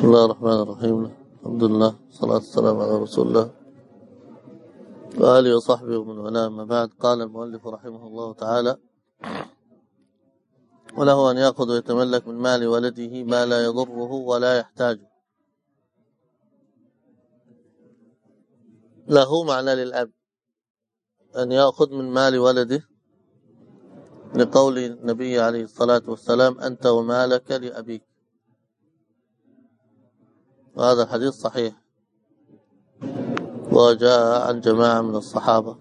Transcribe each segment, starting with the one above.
بسم الله الرحمن الرحيم. الحمد لله والصلاة والسلام على رسول الله وآله وصحبه ومن والاه. أما بعد، قال المؤلف رحمه الله تعالى: وله أن يأخذ ويتملك من مال ولده ما لا يضره ولا يحتاجه. له معنى للأب أن يأخذ من مال ولده، لقول النبي عليه الصلاة والسلام: أنت ومالك لأبيك. وهذا الحديث صحيح، وجاء عن جماعة من الصحابة.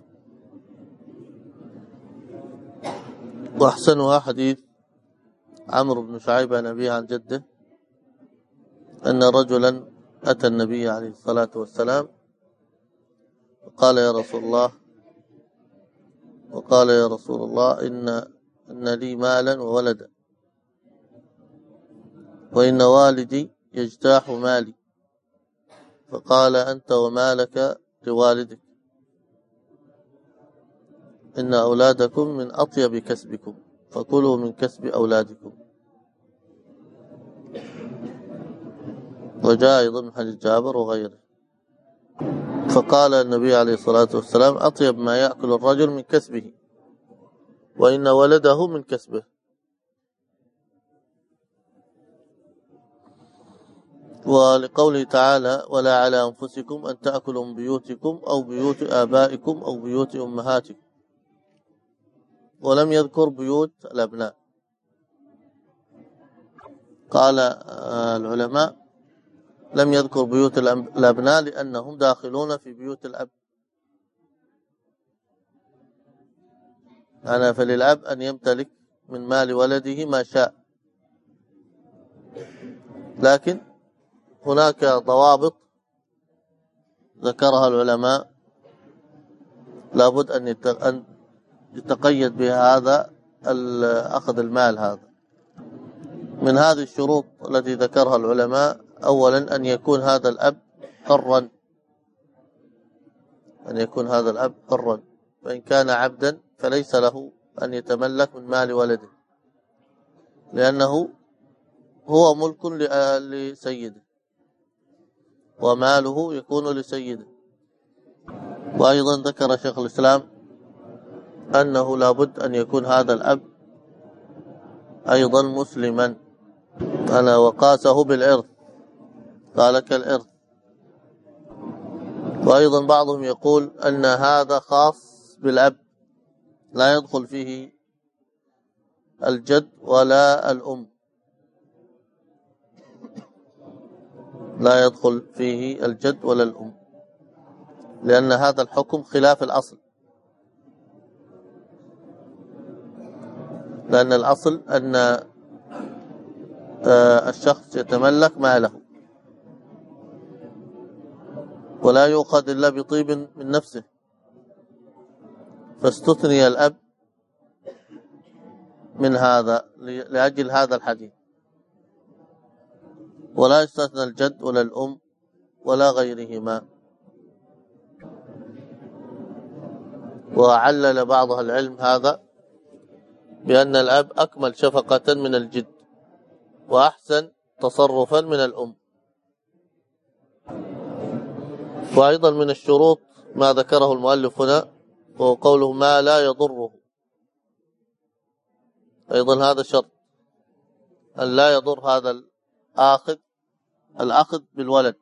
وأحسنها حديث عمرو بن شعيب عن أبيه عن جده أن رجلا أتى النبي عليه الصلاة والسلام وقال: يا رسول الله إن لي مالا وولدا، وإن والدي يجتاح مالي. فقال: أنت ومالك لوالدك، إن أولادكم من أطيب كسبكم، فكلوا من كسب أولادكم. وجاء أيضا من حديث جابر وغيره. فقال النبي عليه الصلاة والسلام: أطيب ما يأكل الرجل من كسبه، وإن ولده من كسبه. ولقوله تعالى: ولا على أنفسكم أن تأكلوا من بيوتكم أو بيوت آبائكم أو بيوت أمهاتكم. ولم يذكر بيوت الأبناء. قال العلماء: لم يذكر بيوت الأبناء لأنهم داخلون في بيوت الأب. فللأب أن يمتلك من مال ولده ما شاء، لكن هناك ضوابط ذكرها العلماء لابد أن يتقيد بها هذا أخذ المال هذا. من هذه الشروط التي ذكرها العلماء: أولا، أن يكون هذا الأب حرا، فإن كان عبدا فليس له أن يتملك من مال ولده، لأنه هو ملك لسيده، وماله يكون لسيده. وأيضا ذكر شيخ الإسلام أنه لابد أن يكون هذا الأب أيضا مسلما، وقاسه بالإرث، قال كالإرث. وأيضا بعضهم يقول أن هذا خاص بالأب، لا يدخل فيه الجد ولا الأم، لأن هذا الحكم خلاف الأصل، لأن الأصل أن الشخص يتملك ماله ولا يؤخذ إلا بطيب من نفسه، فاستثني الأب من هذا لأجل هذا الحديث، ولا يستثنى الجد ولا الأم ولا غيرهما. وعلل بعض العلم هذا بأن الأب أكمل شفقة من الجد وأحسن تصرفا من الأم. وأيضا من الشروط ما ذكره المؤلف هنا، وهو قوله ما لا يضره. أيضا هذا شرط، أن لا يضر هذا الأخذ بالولد،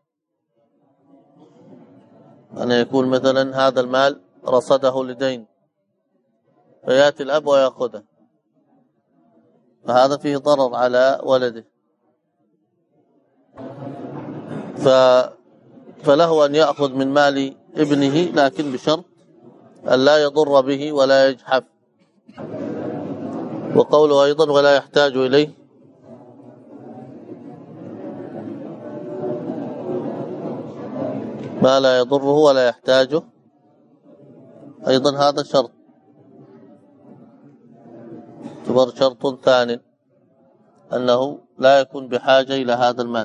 أن يكون مثلا هذا المال رصده لدين فيأتي الأب ويأخذه، فهذا فيه ضرر على ولده. فله أن يأخذ من مال ابنه، لكن بشرط أن لا يضر به ولا يجحف. وقوله أيضا ولا يحتاج إليه، ما لا يضره ولا يحتاجه، أيضا هذا شرط، يعتبر شرط ثاني، أنه لا يكون بحاجة إلى هذا المال.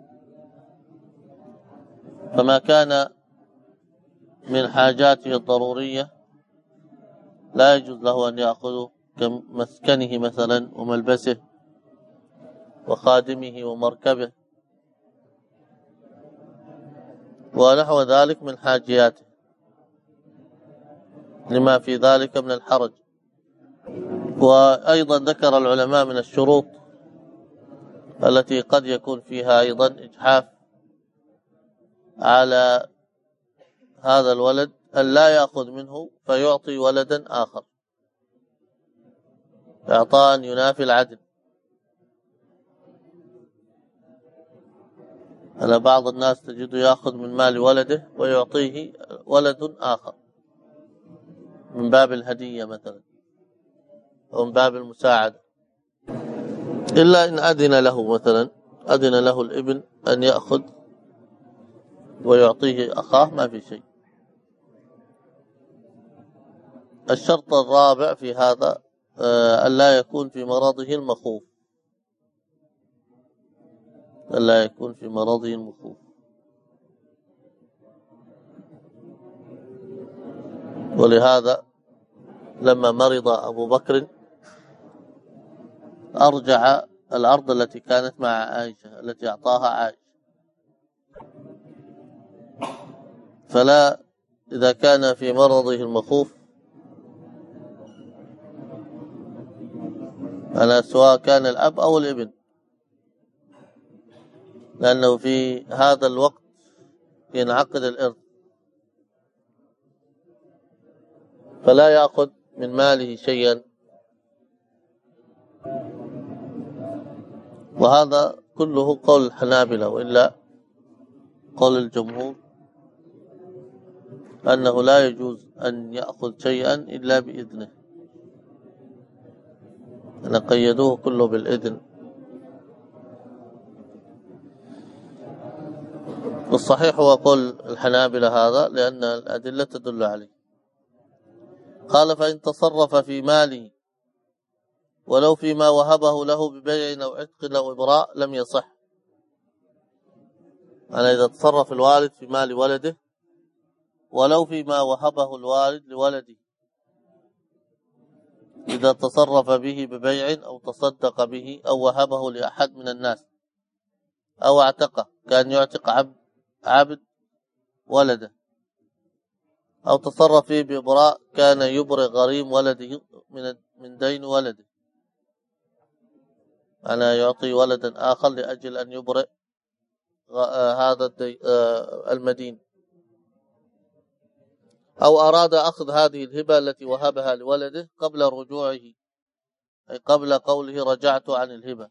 فما كان من حاجاته الضرورية لا يجوز له أن يأخذه، كمسكنه مثلا وملبسه وخادمه ومركبه، ونحو ذلك من حاجياته لما في ذلك من الحرج. وأيضا ذكر العلماء من الشروط التي قد يكون فيها أيضا إجحاف على هذا الولد أن لا يأخذ منه فيعطي ولدا آخر، إعطاء ينافي العدل. أنا بعض الناس تجده يأخذ من مال ولده ويعطيه ولد آخر من باب الهدية مثلا أو من باب المساعدة، إلا إن أذن له مثلا، أذن له الابن أن يأخذ ويعطيه أخاه ما في شيء. الشرط الرابع في هذا ألا يكون في مرضه المخوف، ألا يكون في مرضه المخوف. ولهذا لما مرض أبو بكر أرجع الأرض التي كانت مع عائشة التي أعطاها عائشة. فلا، إذا كان في مرضه المخوف أنا سواء كان الأب أو الابن، لأنه في هذا الوقت ينعقد الإرث، فلا يأخذ من ماله شيئا. وهذا كله قول الحنابلة، وإلا قول الجمهور أنه لا يجوز أن يأخذ شيئا إلا بإذنه، أن قيدوه كله بالإذن. والصحيح هو قول الحنابلة هذا، لأن الأدلة تدل عليه. قال: فإن تصرف في ماله ولو فيما وهبه له ببيع أو عتق أو إبراء لم يصح. أنا إذا تصرف الوالد في مال ولده ولو فيما وهبه الوالد لولده، إذا تصرف به ببيع أو تصدق به أو وهبه لأحد من الناس أو اعتقه، كان يعتق عبد ولده، أو تصرف فيه بإبراء، كان يبرئ غريم ولده من دين ولده، أنا يعطي ولدا آخر لأجل أن يبرئ هذا المدين. أو أراد أخذ هذه الهبة التي وهبها لولده قبل رجوعه، أي قبل قوله رجعت عن الهبة،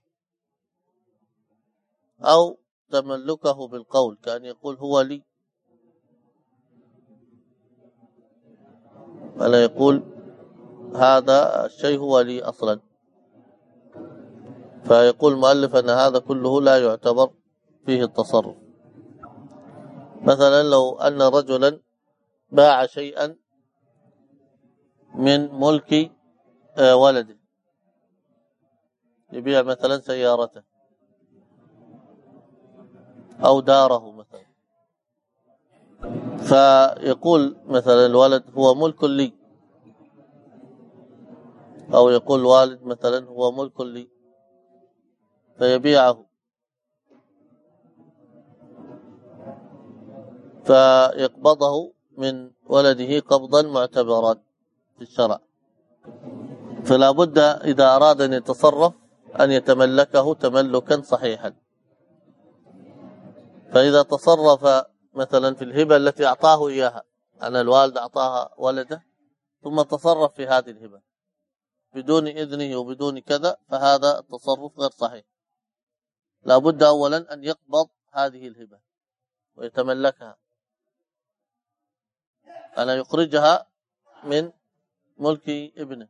أو تملكه بالقول، كأن يقول هو لي، ولا يقول هذا الشيء هو لي أصلا. فيقول المؤلف أن هذا كله لا يعتبر فيه التصرف. مثلا لو أن رجلا باع شيئا من ملك ولده، يبيع مثلا سيارته أو داره مثلا، فيقول مثلا الولد هو ملك لي، أو يقول الوالد مثلا هو ملك لي، فيبيعه، فيقبضه من ولده قبضا معتبرا في الشرع. فلا بد إذا أراد أن يتصرف أن يتملكه تملكا صحيحا. فإذا تصرف مثلا في الهبة التي أعطاه إياها، أنا الوالد أعطاها ولده ثم تصرف في هذه الهبة بدون إذنه وبدون كذا، فهذا التصرف غير صحيح. لا بد أولا أن يقبض هذه الهبة ويتملكها، أنا يخرجها من ملك ابنه.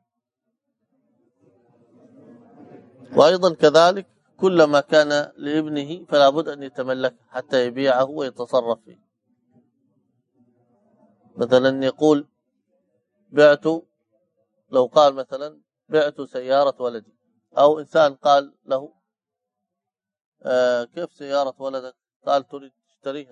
وأيضا كذلك كل ما كان لابنه فلا بد أن يتملكه حتى يبيعه ويتصرف فيه. مثلا يقول بعت، لو قال مثلا بعت سيارة ولدي، أو إنسان قال له كيف سيارة ولدك؟ قال تريد تشتريها؟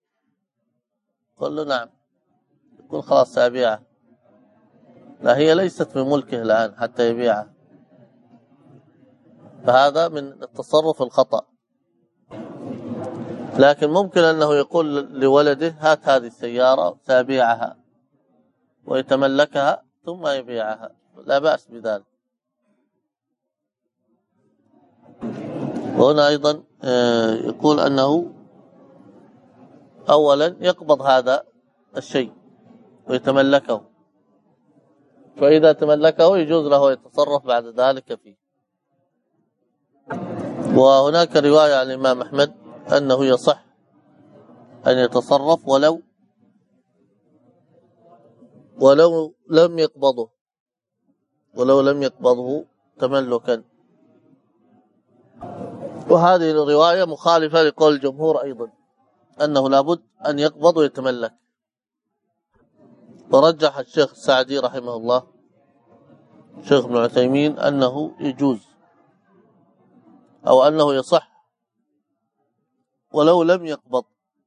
قل له نعم، يقول خلاص سأبيعها. لا، هي ليست من ملكه الآن حتى يبيعها، فهذا من التصرف الخطأ. لكن ممكن أنه يقول لولده هات هذه السيارة سأبيعها ويتملكها ثم يبيعها، لا بأس بذلك. وهنا أيضا يقول أنه أولا يقبض هذا الشيء ويتملكه، فإذا تملكه يجوز له يتصرف بعد ذلك فيه. وهناك رواية عن الإمام أحمد أنه يصح أن يتصرف ولو لم يقبضه تملكا، وهذه الرواية مخالفة لقول الجمهور أيضا أنه لابد أن يقبض ويتملك. ورجح الشيخ السعدي رحمه الله الشيخ ابن عثيمين أنه يجوز أو أنه يصح ولو لم يقبض،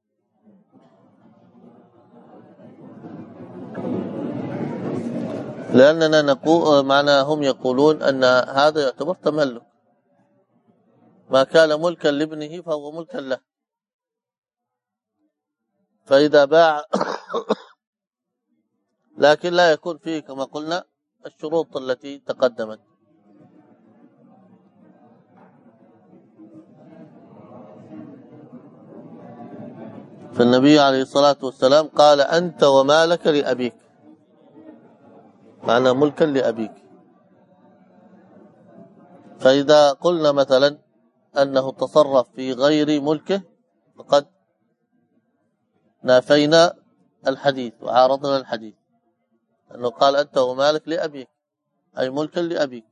لأننا نقول هم يقولون أن هذا يعتبر تملك، ما كان ملكا لابنه فهو ملكا له، فإذا باع لكن لا يكون فيه كما قلنا الشروط التي تقدمت. فالنبي عليه الصلاة والسلام قال أنت ومالك لأبيك، معنى ملكا لأبيك. فإذا قلنا مثلا أنه تصرف في غير ملكه فقد نافينا الحديث وعارضنا الحديث، أنه قال أنت ومالك لأبيك أي ملكا لأبيك.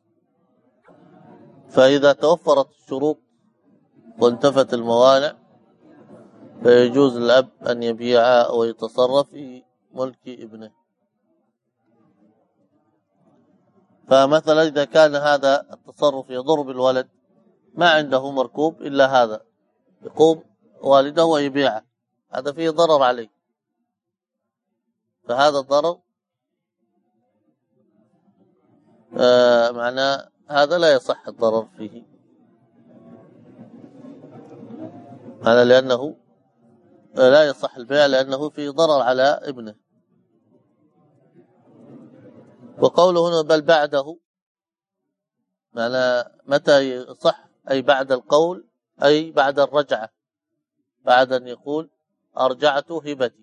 فإذا توفرت الشروط وانتفت الموانع فيجوز الأب أن يبيع أو يتصرف في ملك ابنه. فمثلا إذا كان هذا التصرف يضر بالولد، ما عنده مركوب إلا هذا، يقوم والده ويبيعه، هذا فيه ضرر عليه، فهذا الضرر معناه هذا لا يصح الضرر فيه، هذا لأنه لا يصح البيع لأنه فيه ضرر على ابنه. وقوله هنا بل بعده، معنى متى يصح أي بعد القول، أي بعد الرجعة، بعد أن يقول أرجعت هبتي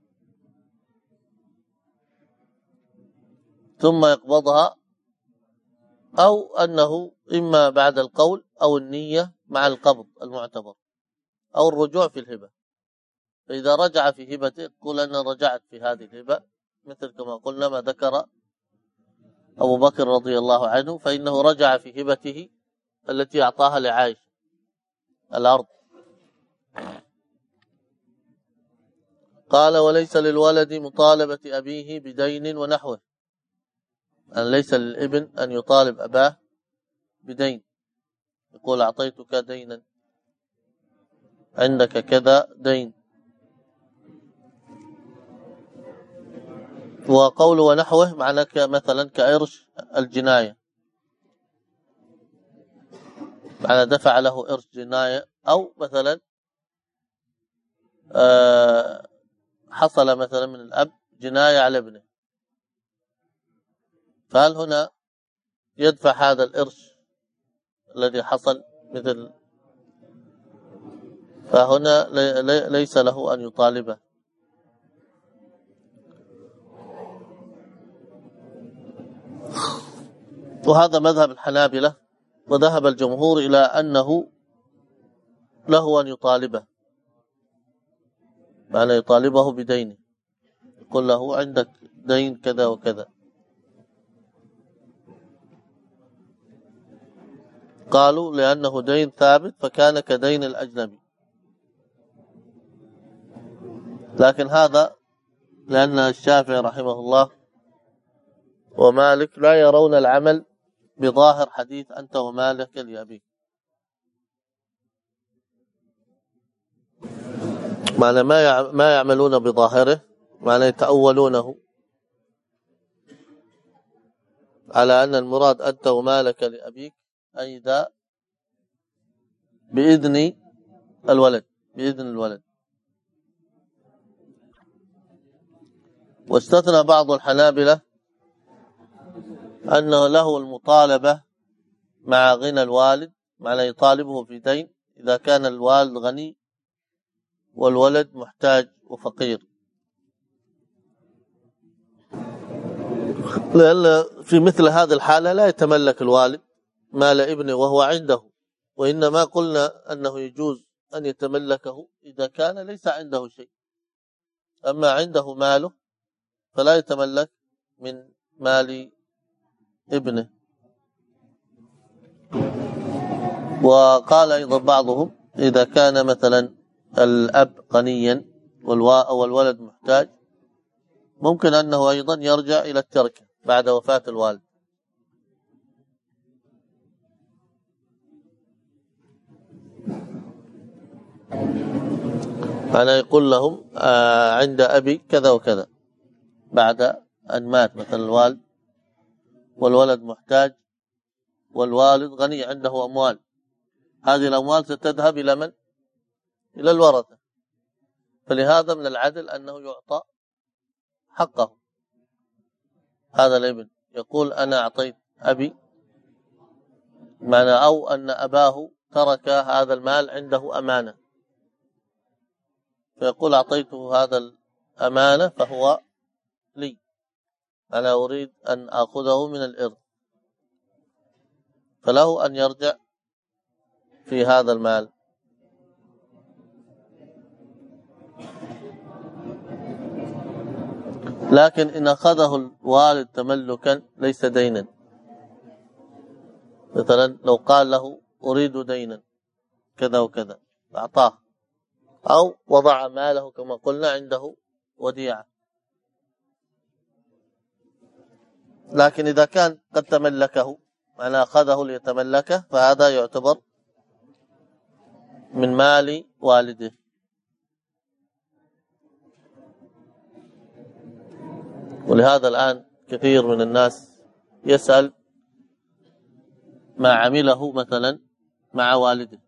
ثم يقبضها، أو أنه إما بعد القول أو النية مع القبض المعتبر أو الرجوع في الهبة. فإذا رجع في هبته يقول أنا رجعت في هذه الهبة، مثل كما قلنا ما ذكر أبو بكر رضي الله عنه، فإنه رجع في هبته التي أعطاها لعائشة الأرض. قال وليس للولد مطالبة أبيه بدين ونحوه، أن ليس للابن أن يطالب أباه بدين، يقول أعطيتك دينا، عندك كذا دين. وقول ونحوه معناه مثلا كإرش الجناية، معنى دفع له إرش جناية، أو مثلا حصل مثلا من الأب جناية على ابنه، فهل هنا يدفع هذا الإرش الذي حصل مثل، فهنا ليس له أن يطالبه. وهذا مذهب الحنابلة، وذهب الجمهور إلى أنه له أن يطالبه، معنى يطالبه بدينه، يقول له عندك دين كذا وكذا. قالوا لأنه دين ثابت فكان كدين الأجنبي، لكن هذا لأن الشافعي رحمه الله ومالك لا يرون العمل بظاهر حديث أنت ومالك لأبيك، معنى ما يعملون بظاهره، معنى يتأولونه على أن المراد أنت ومالك لأبيك أي ذا بإذن الولد، بإذن الولد. واستثنى بعض الحنابلة أنه له المطالبة مع غنى الوالد، معنى يطالبه في دين إذا كان الوالد غني والولد محتاج وفقير، لأن في مثل هذه الحالة لا يتملك الوالد مال ابنه وهو عنده، وإنما قلنا أنه يجوز أن يتملكه إذا كان ليس عنده شيء، أما عنده ماله فلا يتملك من مال ابنه. وقال أيضا بعضهم إذا كان مثلا الأب غنيا والولد محتاج ممكن أنه أيضا يرجع إلى التركة بعد وفاة الوالد. أنا يقول لهم عند أبي كذا وكذا بعد أن مات مثلا الوالد والولد محتاج والوالد غني عنده أموال، هذه الأموال ستذهب إلى من؟ إلى الورثة، فلهذا من العدل أنه يعطى حقه. هذا الابن يقول أنا أعطيت أبي معنى، أو أن أباه ترك هذا المال عنده أمانة، فيقول أعطيته هذا الأمانة فهو لي، أنا أريد أن أخذه من الإرث، فله أن يرجع في هذا المال. لكن إن أخذه الوالد تملكا ليس دينا، مثلا لو قال له أريد دينا كذا وكذا أعطاه، أو وضع ماله كما قلنا عنده وديعة، لكن إذا كان قد تملكه معنى أخذه ليتملكه فهذا يعتبر من مال والده. ولهذا الآن كثير من الناس يسأل ما عمله مثلا مع والده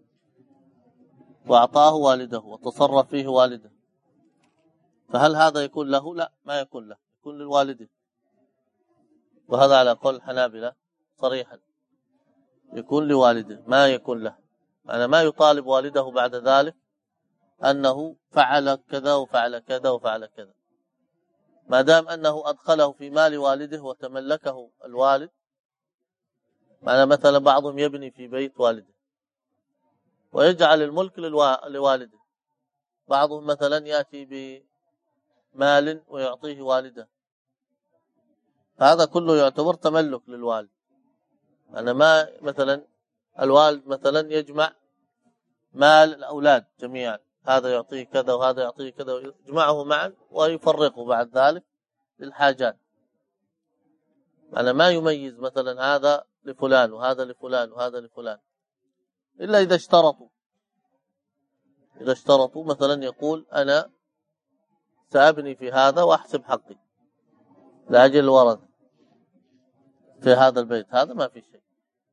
وأعطاه والده وتصرف فيه والده، فهل هذا يكون له؟ لا، ما يكون له، يكون للوالده، وهذا على قول الحنابلة صريحا، يكون لوالده ما يكون له، يعني ما يطالب والده بعد ذلك أنه فعل كذا وفعل كذا وفعل كذا، ما دام أنه أدخله في مال والده وتملكه الوالد. معنى مثلا بعضهم يبني في بيت والده ويجعل الملك لوالده، بعضهم مثلا يأتي بمال ويعطيه والده، هذا كله يعتبر تملك للوالد. أنا ما مثلا الوالد مثلا يجمع مال الأولاد جميعا، هذا يعطيه كذا وهذا يعطيه كذا، يجمعه معا ويفرقه بعد ذلك للحاجات، أنا ما يميز مثلا هذا لفلان وهذا لفلان وهذا لفلان، إلا إذا اشترطوا، إذا اشترطوا مثلا يقول أنا سأبني في هذا وأحسب حقي لأجل الورث في هذا البيت، هذا ما في شيء،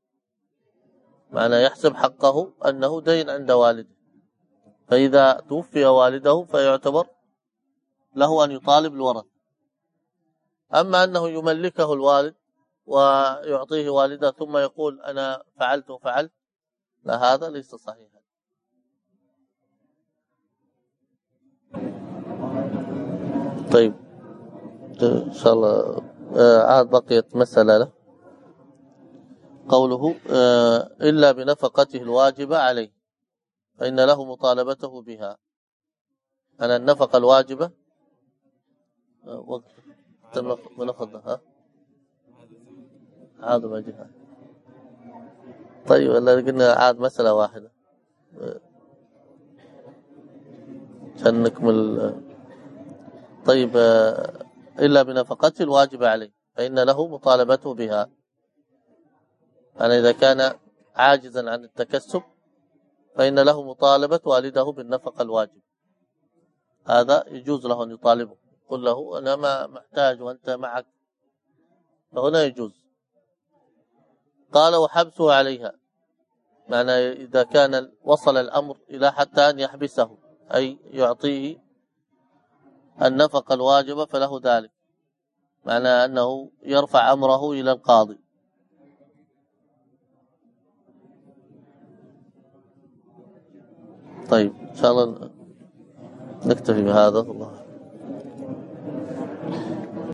معنى يحسب حقه أنه دين عند والده، فإذا توفي والده فيعتبر له أن يطالب الورث. أما أنه يملكه الوالد ويعطيه والده ثم يقول أنا فعلت وفعلت، لا، هذا ليس صحيحا. طيب إن شاء الله عاد بقيت مسألة له، قوله إلا بنفقته الواجبة عليه فإن له مطالبته بها. أنا النفقة الواجبة وقت منفضها عاد ما جهة. طيب ولا قلنا عاد مسألة واحدة عشان نكمل. طيب إلا بنفقته الواجبة عليه فإن له مطالبته بها، أنا إذا كان عاجزا عن التكسب فإن له مطالبة والده بالنفقة الواجب، هذا يجوز له أن يطالبه، قل له أنا ما محتاج وأنت معك، فهنا يجوز. قال وحبسه عليها، معنى إذا كان وصل الأمر إلى حتى أن يحبسه أي يعطيه النفقة الواجبة فله ذلك، معنى أنه يرفع أمره إلى القاضي. طيب إن شاء الله نكتفي بهذا. الله